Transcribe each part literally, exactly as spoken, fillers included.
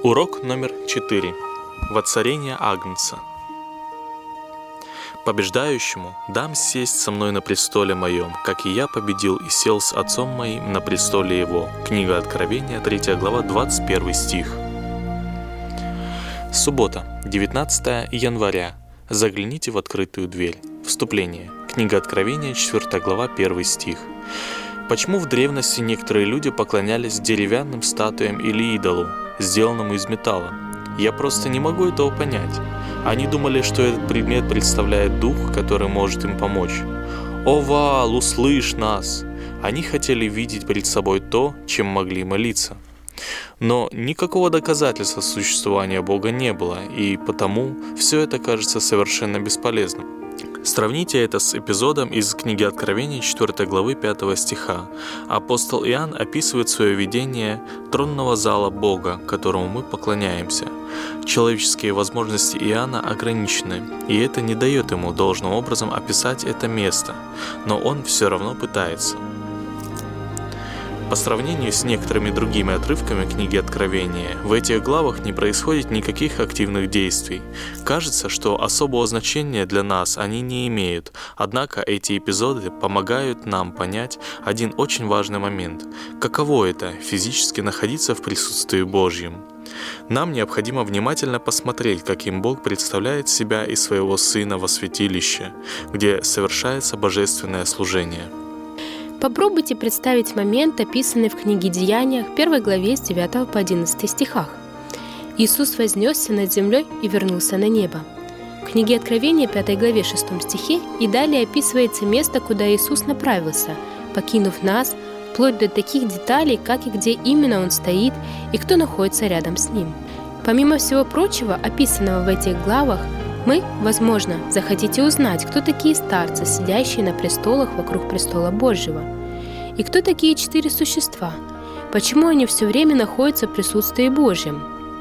Урок номер четыре. Воцарение Агнца. Побеждающему дам сесть со мной на престоле моем, как и я победил и сел с Отцом моим на престоле его. Книга Откровения, третья глава, двадцать первый стих. Суббота, девятнадцатое января. Загляните в открытую дверь. Вступление. Книга Откровения, четвёртая глава, первый стих. Почему в древности некоторые люди поклонялись деревянным статуям или идолу, сделанному из металла? Я просто не могу этого понять. Они думали, что этот предмет представляет дух, который может им помочь. «О, Ваал, услышь нас!» Они хотели видеть перед собой то, чем могли молиться. Но никакого доказательства существования Бога не было, и потому все это кажется совершенно бесполезным. Сравните это с эпизодом из книги Откровения четвёртой главы пятого стиха. Апостол Иоанн описывает свое видение тронного зала Бога, которому мы поклоняемся. Человеческие возможности Иоанна ограничены, и это не дает ему должным образом описать это место, но он все равно пытается. По сравнению с некоторыми другими отрывками книги Откровения, в этих главах не происходит никаких активных действий. Кажется, что особого значения для нас они не имеют, однако эти эпизоды помогают нам понять один очень важный момент. Каково это – физически находиться в присутствии Божьем? Нам необходимо внимательно посмотреть, каким Бог представляет себя и своего Сына во святилище, где совершается божественное служение. Попробуйте представить момент, описанный в книге Деяниях, первой главе с девятого по одиннадцатый стихах. Иисус вознесся над землей и вернулся на небо. В книге Откровения, пятой главе, шестом стихе, и далее описывается место, куда Иисус направился, покинув нас, вплоть до таких деталей, как и где именно Он стоит и кто находится рядом с Ним. Помимо всего прочего, описанного в этих главах, мы, возможно, захотите узнать, кто такие старцы, сидящие на престолах вокруг престола Божьего, и кто такие четыре существа, почему они все время находятся в присутствии Божьем.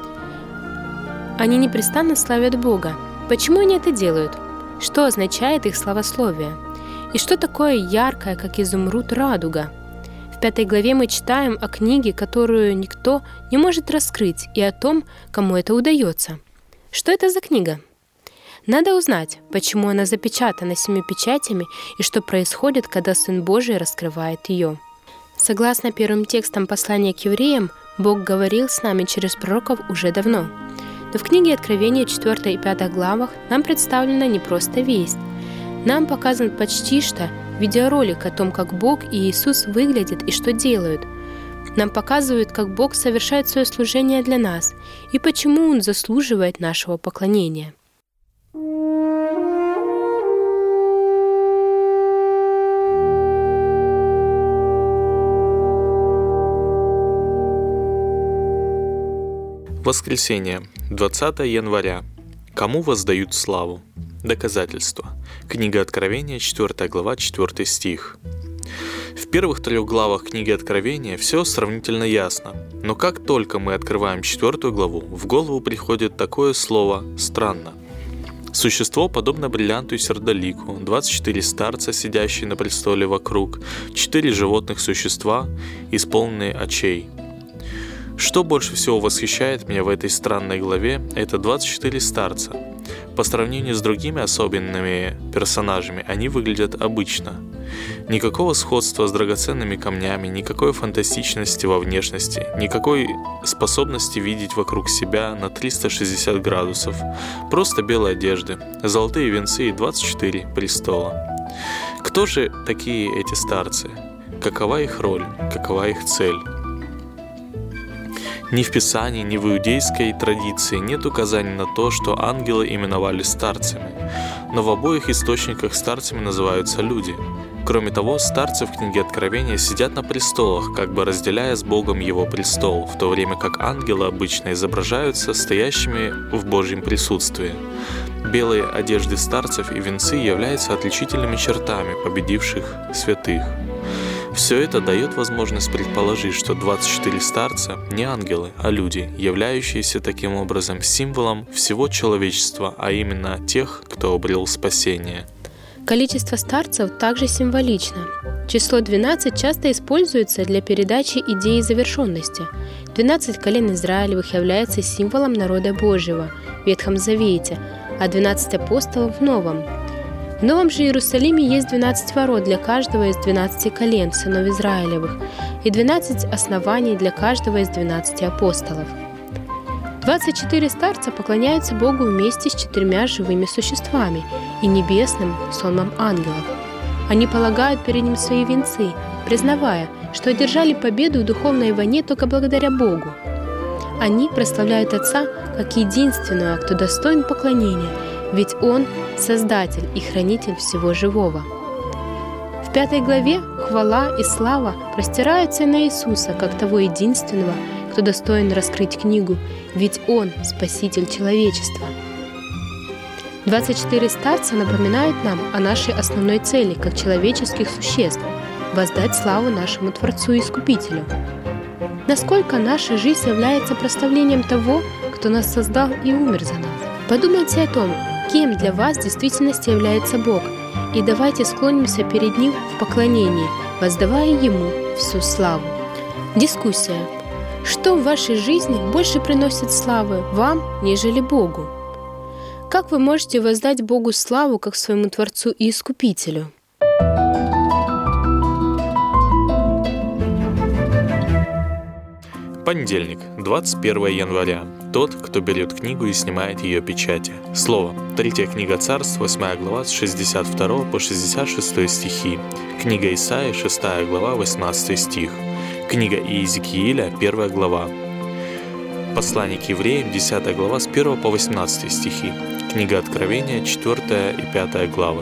Они непрестанно славят Бога. Почему они это делают? Что означает их славословие? И что такое яркая, как изумруд, радуга? В пятой главе мы читаем о книге, которую никто не может раскрыть, и о том, кому это удается. Что это за книга? Надо узнать, почему она запечатана семью печатями и что происходит, когда Сын Божий раскрывает ее. Согласно первым текстам послания к евреям, Бог говорил с нами через пророков уже давно. Но в книге Откровения четвёртой и пятой главах нам представлена не просто весть. Нам показан почти что видеоролик о том, как Бог и Иисус выглядят и что делают. Нам показывают, как Бог совершает свое служение для нас и почему Он заслуживает нашего поклонения. Воскресенье, двадцатое января. Кому воздают славу? Доказательства. Книга Откровения, четвёртая глава, четвёртый стих. В первых трех главах книги Откровения все сравнительно ясно, но как только мы открываем четвёртую главу, в голову приходит такое слово «странно». Существо подобно бриллианту и сердолику, двадцать четыре старца, сидящие на престоле вокруг, четыре животных существа, исполненные очей. Что больше всего восхищает меня в этой странной главе, это двадцать четыре старца. По сравнению с другими особенными персонажами, они выглядят обычно. Никакого сходства с драгоценными камнями, никакой фантастичности во внешности, никакой способности видеть вокруг себя на триста шестьдесят градусов. Просто белые одежды, золотые венцы и двадцать четыре престола. Кто же такие эти старцы? Какова их роль? Какова их цель? Ни в Писании, ни в иудейской традиции нет указаний на то, что ангелы именовали старцами, но в обоих источниках старцами называются люди. Кроме того, старцы в книге Откровения сидят на престолах, как бы разделяя с Богом Его престол, в то время как ангелы обычно изображаются стоящими в Божьем присутствии. Белые одежды старцев и венцы являются отличительными чертами победивших святых. Все это дает возможность предположить, что двадцать четыре старца не ангелы, а люди, являющиеся таким образом символом всего человечества, а именно тех, кто обрел спасение. Количество старцев также символично. Число двенадцать часто используется для передачи идеи завершенности. двенадцать колен Израилевых является символом народа Божьего в Ветхом Завете, а двенадцать апостолов в Новом. В Новом же Иерусалиме есть двенадцать ворот для каждого из двенадцати колен сынов Израилевых и двенадцать оснований для каждого из двенадцати апостолов. двадцать четыре старца поклоняются Богу вместе с четырьмя живыми существами и небесным сонмом ангелов. Они полагают перед ним свои венцы, признавая, что одержали победу в духовной войне только благодаря Богу. Они прославляют Отца как единственного, кто достоин поклонения, ведь Он – Создатель и Хранитель всего живого. В пятой главе хвала и слава простираются на Иисуса, как того единственного, кто достоин раскрыть книгу, ведь Он – Спаситель человечества. двадцать четыре старца напоминают нам о нашей основной цели, как человеческих существ – воздать славу нашему Творцу и Искупителю. Насколько наша жизнь является прославлением того, кто нас создал и умер за нас? Подумайте о том, кем для вас в действительности является Бог, и давайте склонимся перед Ним в поклонении, воздавая Ему всю славу. Дискуссия. Что в вашей жизни больше приносит славы вам, нежели Богу? Как вы можете воздать Богу славу, как своему Творцу и Искупителю? Понедельник, двадцать первое января. Тот, кто берет книгу и снимает ее печати. Слово. Третья книга Царств, восьмая глава, с шестьдесят второго по шестьдесят шестой стихи. Книга Исаии, шестая глава, восемнадцатый стих. Книга Иезекииля, первая глава. Послание к евреям, десятая глава, с первого по восемнадцатый стихи. Книга Откровения, четвёртая и пятая главы.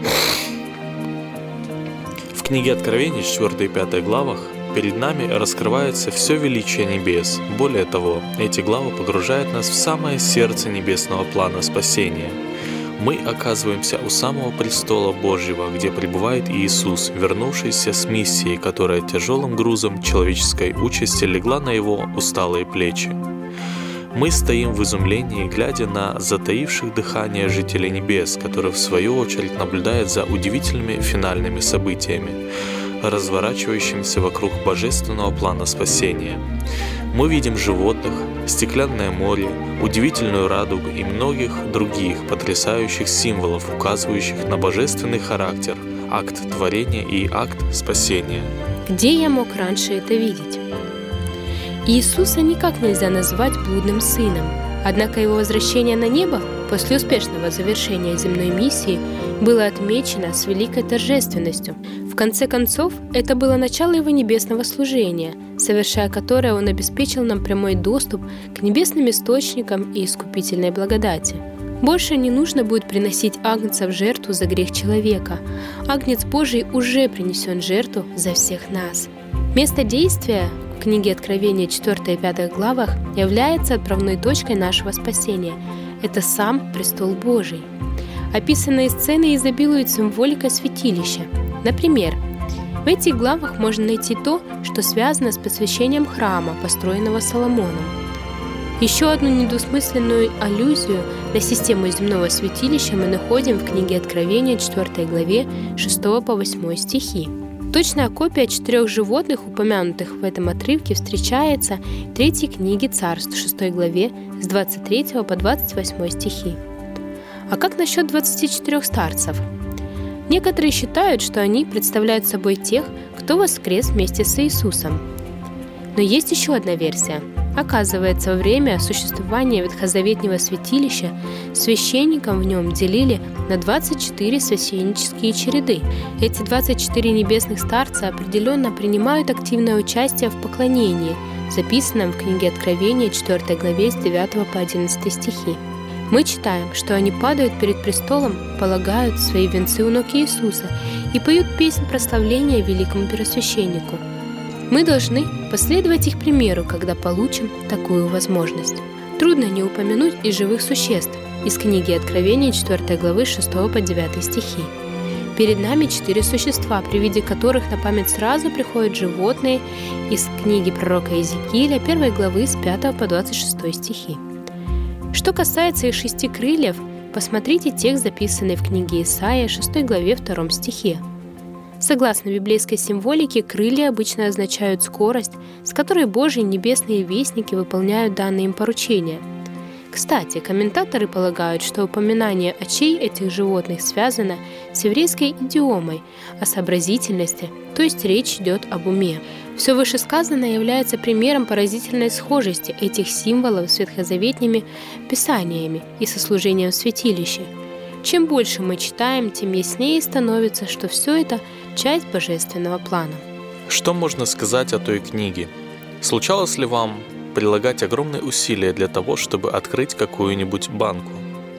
В книге Откровения, четвёртой и пятой главах, перед нами раскрывается все величие небес. Более того, эти главы погружают нас в самое сердце небесного плана спасения. Мы оказываемся у самого престола Божьего, где пребывает Иисус, вернувшийся с миссией, которая тяжелым грузом человеческой участи легла на его усталые плечи. Мы стоим в изумлении, глядя на затаивших дыхание жителей небес, которые в свою очередь наблюдают за удивительными финальными событиями, разворачивающимся вокруг божественного плана спасения. Мы видим животных, стеклянное море, удивительную радугу и многих других потрясающих символов, указывающих на божественный характер, акт творения и акт спасения. Где я мог раньше это видеть? Иисуса никак нельзя назвать блудным сыном, однако его возвращение на небо после успешного завершения земной миссии было отмечено с великой торжественностью. В конце концов, это было начало его небесного служения, совершая которое он обеспечил нам прямой доступ к небесным источникам и искупительной благодати. Больше не нужно будет приносить агнца в жертву за грех человека. Агнец Божий уже принесен в жертву за всех нас. Место действия в книге Откровения четвёртой и пятой главах является отправной точкой нашего спасения. Это сам престол Божий. Описанные сцены изобилуют символикой святилища. Например, в этих главах можно найти то, что связано с посвящением храма, построенного Соломоном. Еще одну недвусмысленную аллюзию на систему земного святилища мы находим в книге Откровения четвёртой главе шестого по восьмой стихи. Точная копия четырех животных, упомянутых в этом отрывке, встречается в третьей книге Царств, шестой главе, с двадцать третьего по двадцать восьмой стихи. А как насчет двадцати четырёх старцев? Некоторые считают, что они представляют собой тех, кто воскрес вместе с Иисусом. Но есть еще одна версия. Оказывается, во время существования ветхозаветнего святилища священникам в нем делили на двадцать четыре священнические череды. Эти двадцать четыре небесных старца определенно принимают активное участие в поклонении, записанном в книге Откровения четвёртой главе с девятого по одиннадцатый стихи. Мы читаем, что они падают перед престолом, полагают свои венцы у ног Иисуса и поют песнь прославления великому первосвященнику. Мы должны последовать их примеру, когда получим такую возможность. Трудно не упомянуть и живых существ из книги Откровения четвёртой главы с шестого по девятый стихи. Перед нами четыре существа, при виде которых на память сразу приходят животные из книги пророка Иезекииля первой главы с пятого по двадцать шестой стихи. Что касается их шести крыльев, Посмотрите текст, записанный в книге Исаия, шестой главе, втором стихе. Согласно библейской символике, крылья обычно означают скорость, с которой Божьи небесные вестники выполняют данные им поручения. Кстати, комментаторы полагают, что упоминание очей этих животных связано с еврейской идиомой о сообразительности, то есть речь идет об уме. Все вышесказанное является примером поразительной схожести этих символов с ветхозаветными писаниями и со служением в святилище. Чем больше мы читаем, тем яснее становится, что все это часть божественного плана. Что можно сказать о той книге? Случалось ли вам прилагать огромные усилия для того, чтобы открыть какую-нибудь банку?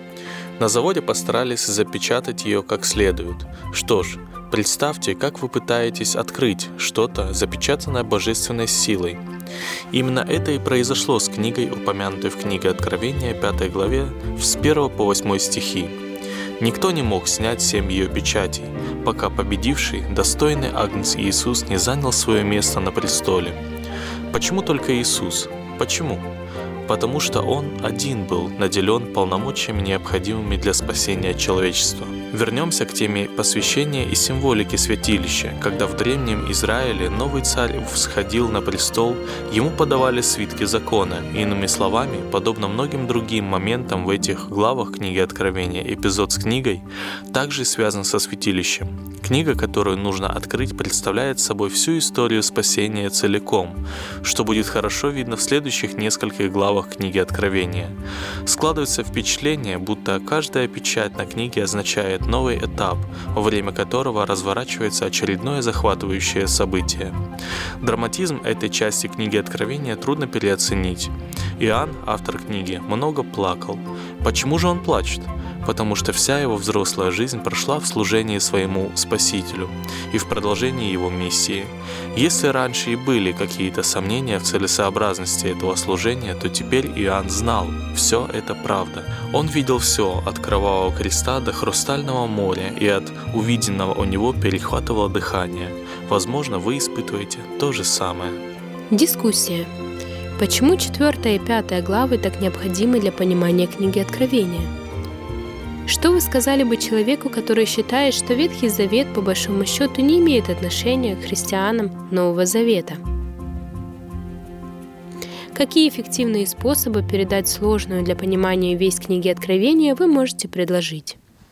На заводе постарались запечатать ее как следует. Что ж, представьте, как вы пытаетесь открыть что-то, запечатанное божественной силой. Именно это и произошло с книгой, упомянутой в книге Откровения, пятой главе, с первого по восьмой стихи. Никто не мог снять семь ее печатей, пока победивший, достойный Агнец Иисус не занял свое место на престоле. Почему только Иисус? Почему? Потому что Он один был наделен полномочиями, необходимыми для спасения человечества. Вернемся к теме посвящения и символики святилища. Когда в древнем Израиле новый царь всходил на престол, ему подавали свитки закона. Иными словами, подобно многим другим моментам в этих главах книги Откровения, эпизод с книгой также связан со святилищем. Книга, которую нужно открыть, представляет собой всю историю спасения целиком, что будет хорошо видно в следующих нескольких главах книги Откровения. Складывается впечатление, будто каждая печать на книге означает новый этап, во время которого разворачивается очередное захватывающее событие. Драматизм этой части книги Откровения трудно переоценить. Иоанн, автор книги, много плакал. Почему же он плачет? Потому что вся его взрослая жизнь прошла в служении своему Спасителю и в продолжении его миссии. Если раньше и были какие-то сомнения в целесообразности этого служения, то теперь Иоанн знал, все это правда. Он видел все, от кровавого креста до хрустального моря, и от увиденного у него перехватывало дыхание. Возможно, вы испытываете то же самое. Дискуссия. Почему четвертая и пятая главы так необходимы для понимания книги Откровения? Что вы сказали бы человеку, который считает, что Ветхий Завет по большому счету не имеет отношения к христианам Нового Завета? Какие эффективные способы передать сложную для понимания весть книги Откровения вы можете предложить?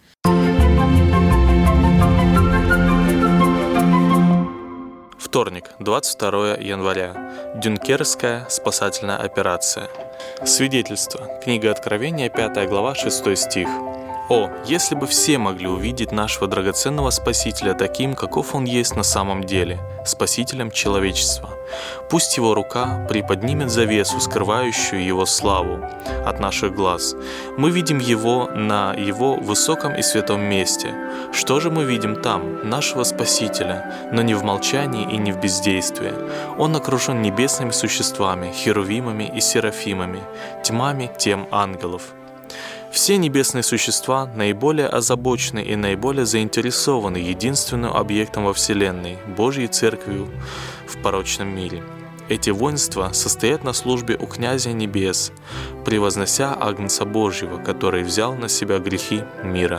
Вторник, двадцать второе января. Дюнкерская спасательная операция. Свидетельство. Книга Откровения, пятая глава, шестой стих. О, если бы все могли увидеть нашего драгоценного Спасителя таким, каков Он есть на самом деле, Спасителем человечества. Пусть Его рука приподнимет завесу, скрывающую Его славу, от наших глаз. Мы видим Его на Его высоком и святом месте. Что же мы видим там? Нашего Спасителя, но не в молчании и не в бездействии. Он окружен небесными существами, херувимами и серафимами, тьмами тем ангелов. Все небесные существа наиболее озабочены и наиболее заинтересованы единственным объектом во Вселенной – Божьей Церковью в порочном мире. Эти воинства состоят на службе у Князя Небес, превознося Агнца Божьего, который взял на себя грехи мира.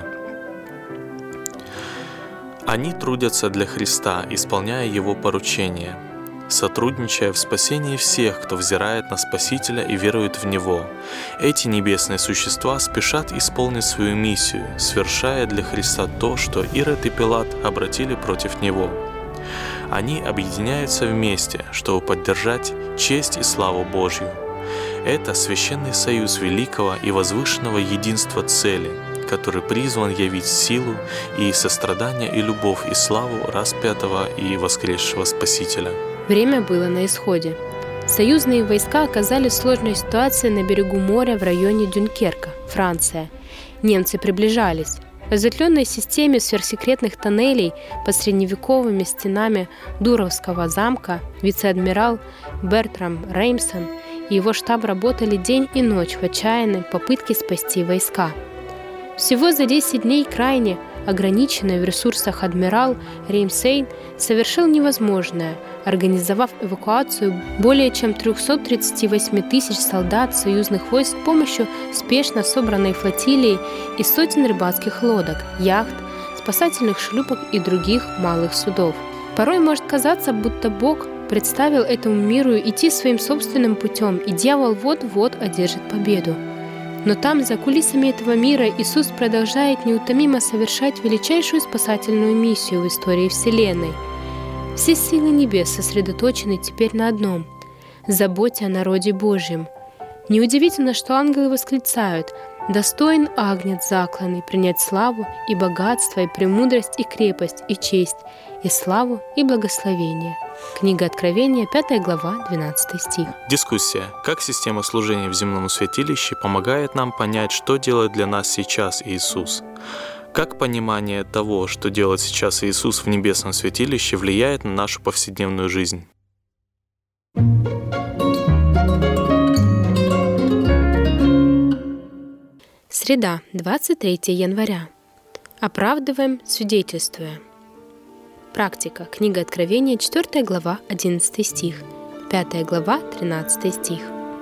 Они трудятся для Христа, исполняя Его поручения, сотрудничая в спасении всех, кто взирает на Спасителя и верует в Него. Эти небесные существа спешат исполнить свою миссию, свершая для Христа то, что Ирод и Пилат обратили против Него. Они объединяются вместе, чтобы поддержать честь и славу Божью. Это священный союз великого и возвышенного единства цели, который призван явить силу и сострадание и любовь и славу распятого и воскресшего Спасителя. Время было на исходе. Союзные войска оказались в сложной ситуации на берегу моря в районе Дюнкерка, Франция. Немцы приближались. В разветвленной системе сверхсекретных тоннелей под средневековыми стенами Дуровского замка вице-адмирал Бертрам Реймсон и его штаб работали день и ночь в отчаянной попытке спасти войска. Всего за десять дней крайне ограниченный в ресурсах адмирал Реймсейн совершил невозможное, организовав эвакуацию более чем триста тридцать восемь тысяч солдат союзных войск с помощью спешно собранной флотилии и сотен рыбацких лодок, яхт, спасательных шлюпок и других малых судов. Порой может казаться, будто Бог представил этому миру идти своим собственным путем, и дьявол вот-вот одержит победу. Но там, за кулисами этого мира, Иисус продолжает неутомимо совершать величайшую спасательную миссию в истории Вселенной. Все силы небес сосредоточены теперь на одном – заботе о народе Божьем. Неудивительно, что ангелы восклицают: «Достоин агнец закланный принять славу и богатство, и премудрость, и крепость, и честь, и славу, и благословение». Книга Откровения, пятая глава, двенадцатый стих. Дискуссия. Как система служения в земном святилище помогает нам понять, что делает для нас сейчас Иисус? Как понимание того, что делает сейчас Иисус в небесном святилище, влияет на нашу повседневную жизнь? Среда, двадцать третьего января. Оправдываем, свидетельствуя. Практика. Книга Откровения, четвёртая глава, одиннадцатый стих. пятая глава, тринадцатый стих.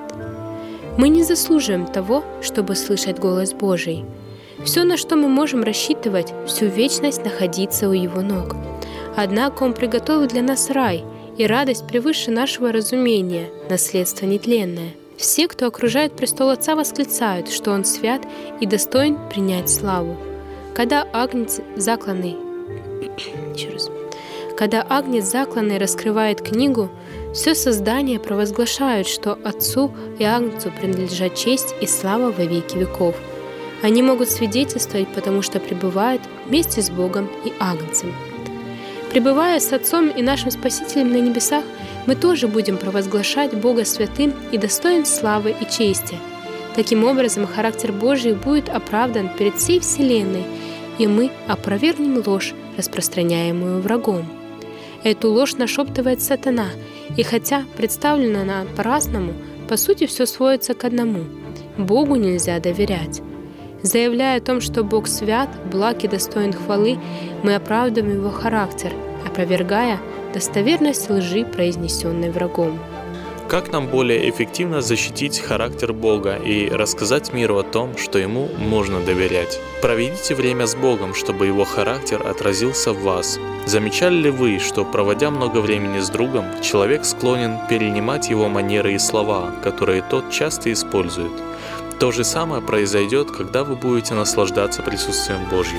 Мы не заслуживаем того, чтобы слышать голос Божий. Все, на что мы можем рассчитывать, всю вечность находиться у Его ног. Однако Он приготовил для нас рай, и радость превыше нашего разумения, наследство нетленное. Все, кто окружает престол Отца, восклицают, что Он свят и достоин принять славу. Когда агнец закланный, еще раз, когда агнец закланный раскрывает книгу, все создание провозглашают, что Отцу и Агнцу принадлежат честь и слава во веки веков. Они могут свидетельствовать, потому что пребывают вместе с Богом и Агнцем. Пребывая с Отцом и нашим Спасителем на небесах, мы тоже будем провозглашать Бога святым и достоин славы и чести. Таким образом, характер Божий будет оправдан перед всей Вселенной, и мы опровергнем ложь, распространяемую врагом. Эту ложь нашептывает сатана, и хотя представлена она по-разному, по сути все сводится к одному – Богу нельзя доверять. Заявляя о том, что Бог свят, благ и достоин хвалы, мы оправдываем Его характер, опровергая достоверность лжи, произнесенной врагом. Как нам более эффективно защитить характер Бога и рассказать миру о том, что Ему можно доверять? Проведите время с Богом, чтобы Его характер отразился в вас. Замечали ли вы, что, проводя много времени с другом, человек склонен перенимать его манеры и слова, которые тот часто использует? То же самое произойдет, когда вы будете наслаждаться присутствием Божьим.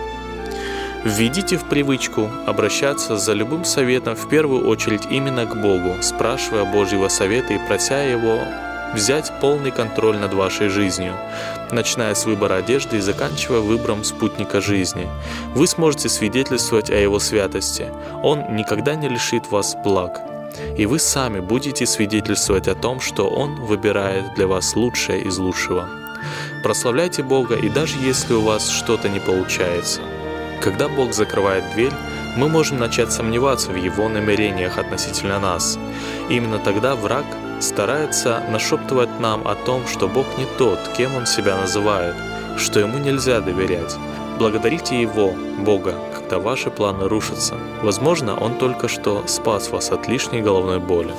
Введите в привычку обращаться за любым советом в первую очередь именно к Богу, спрашивая Божьего совета и прося Его взять полный контроль над вашей жизнью, начиная с выбора одежды и заканчивая выбором спутника жизни. Вы сможете свидетельствовать о Его святости. Он никогда не лишит вас благ. И вы сами будете свидетельствовать о том, что Он выбирает для вас лучшее из лучшего. Прославляйте Бога, и даже если у вас что-то не получается. Когда Бог закрывает дверь, мы можем начать сомневаться в Его намерениях относительно нас. Именно тогда враг старается нашептывать нам о том, что Бог не тот, кем Он себя называет, что Ему нельзя доверять. Благодарите Его, Бога, когда ваши планы рушатся. Возможно, Он только что спас вас от лишней головной боли.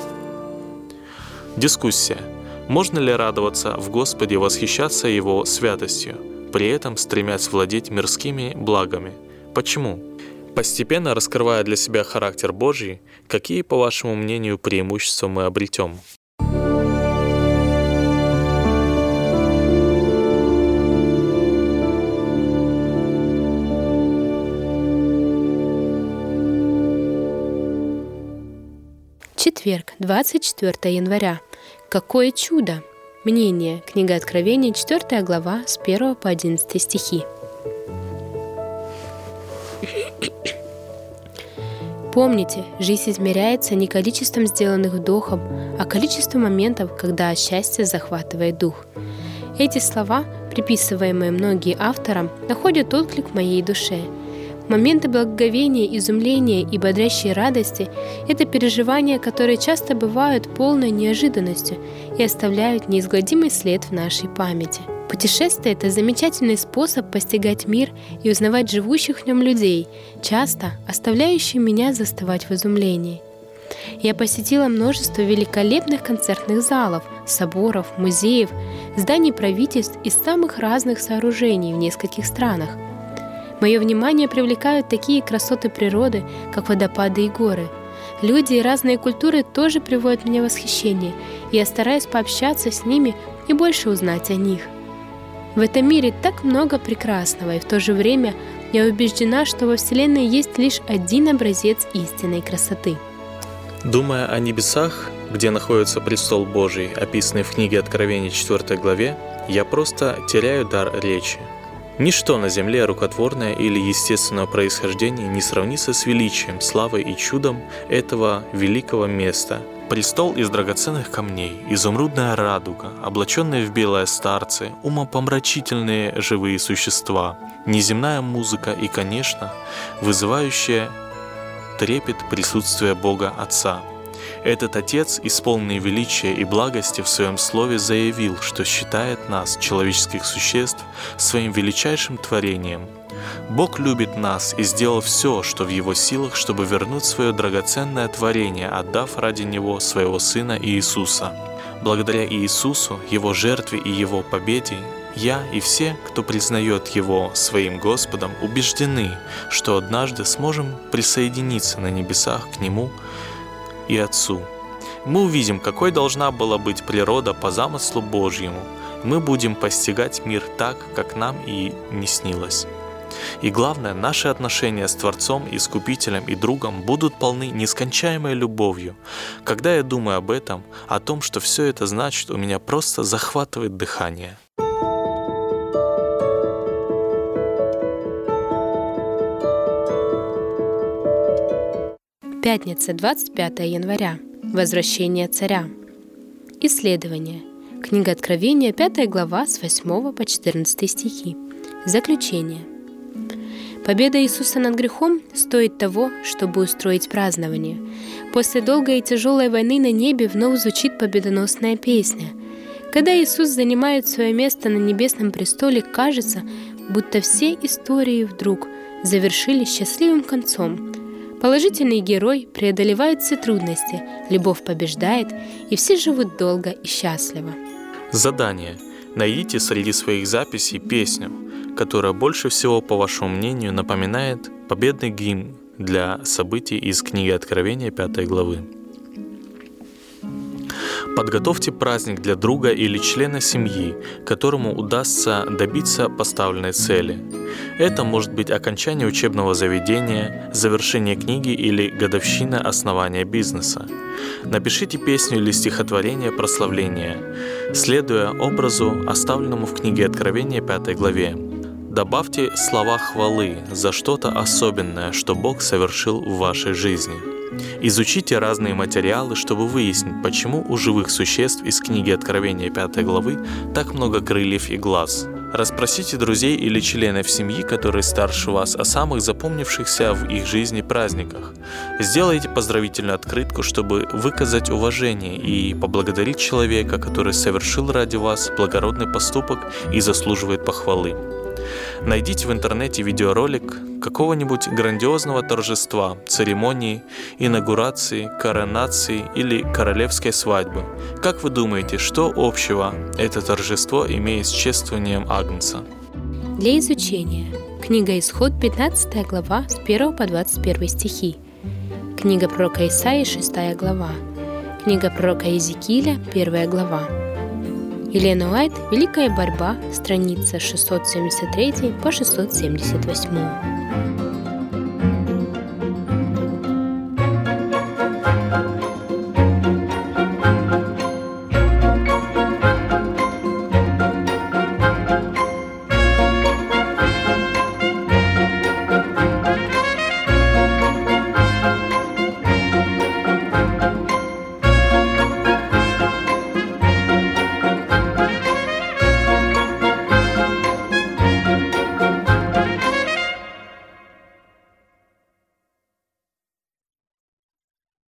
Дискуссия. Можно ли радоваться в Господе и восхищаться Его святостью, при этом стремясь владеть мирскими благами? Почему? Постепенно раскрывая для себя характер Божий, какие, по вашему мнению, преимущества мы обретем? Четверг, двадцать четвёртого января. Какое чудо! Мнение. Книга Откровения, четвёртая глава, с первого по одиннадцатый стихи. Помните, жизнь измеряется не количеством сделанных вдохов, а количеством моментов, когда счастье захватывает дух. Эти слова, приписываемые многим авторам, находят отклик в моей душе. Моменты благоговения, изумления и бодрящей радости – это переживания, которые часто бывают полной неожиданностью и оставляют неизгладимый след в нашей памяти. Путешествие – это замечательный способ постигать мир и узнавать живущих в нем людей, часто оставляющий меня застывать в изумлении. Я посетила множество великолепных концертных залов, соборов, музеев, зданий правительств и самых разных сооружений в нескольких странах. Мое внимание привлекают такие красоты природы, как водопады и горы. Люди и разные культуры тоже приводят меня в восхищение, и я стараюсь пообщаться с ними и больше узнать о них. В этом мире так много прекрасного, и в то же время я убеждена, что во Вселенной есть лишь один образец истинной красоты. Думая о небесах, где находится престол Божий, описанный в книге Откровения четвёртой главе, я просто теряю дар речи. Ничто на земле рукотворное или естественного происхождения не сравнится с величием, славой и чудом этого великого места. Престол из драгоценных камней, изумрудная радуга, облаченные в белое старцы, умопомрачительные живые существа, неземная музыка и, конечно, вызывающая трепет присутствия Бога Отца. Этот Отец, исполненный величия и благости, в Своем Слове заявил, что считает нас, человеческих существ, Своим величайшим творением. Бог любит нас и сделал все, что в Его силах, чтобы вернуть свое драгоценное творение, отдав ради Него Своего Сына Иисуса. Благодаря Иисусу, Его жертве и Его победе, я и все, кто признает Его своим Господом, убеждены, что однажды сможем присоединиться на небесах к Нему и Отцу. Мы увидим, какой должна была быть природа по замыслу Божьему. Мы будем постигать мир так, как нам и не снилось. И главное, наши отношения с Творцом, Искупителем и Другом будут полны нескончаемой любовью. Когда я думаю об этом, о том, что все это значит, у меня просто захватывает дыхание. Пятница, двадцать пятое января. Возвращение царя. Исследование. Книга Откровения, пятая глава, с восьмого по четырнадцатый стихи. Заключение. Победа Иисуса над грехом стоит того, чтобы устроить празднование. После долгой и тяжелой войны на небе вновь звучит победоносная песня. Когда Иисус занимает свое место на небесном престоле, кажется, будто все истории вдруг завершились счастливым концом. Положительный герой преодолевает все трудности, любовь побеждает, и все живут долго и счастливо. Задание. Найдите среди своих записей песню, которая больше всего, по вашему мнению, напоминает победный гимн для событий из книги Откровения пятой главы. Подготовьте праздник для друга или члена семьи, которому удастся добиться поставленной цели. Это может быть окончание учебного заведения, завершение книги или годовщина основания бизнеса. Напишите песню или стихотворение прославления, следуя образу, оставленному в книге Откровения пятой главе. Добавьте слова хвалы за что-то особенное, что Бог совершил в вашей жизни. Изучите разные материалы, чтобы выяснить, почему у живых существ из книги Откровения пятой главы так много крыльев и глаз. Расспросите друзей или членов семьи, которые старше вас, о самых запомнившихся в их жизни праздниках. Сделайте поздравительную открытку, чтобы выказать уважение и поблагодарить человека, который совершил ради вас благородный поступок и заслуживает похвалы. Найдите в интернете видеоролик какого-нибудь грандиозного торжества, церемонии, инаугурации, коронации или королевской свадьбы. Как вы думаете, что общего это торжество имеет с чествованием Агнца? Для изучения. Книга Исход, пятнадцатая глава, с первого по двадцать первый стихи. Книга пророка Исаии, шестая глава. Книга пророка Иезекииля, первая глава. Елена Уайт «Великая борьба», страница шестьсот семьдесят три по шестьсот семьдесят восемь.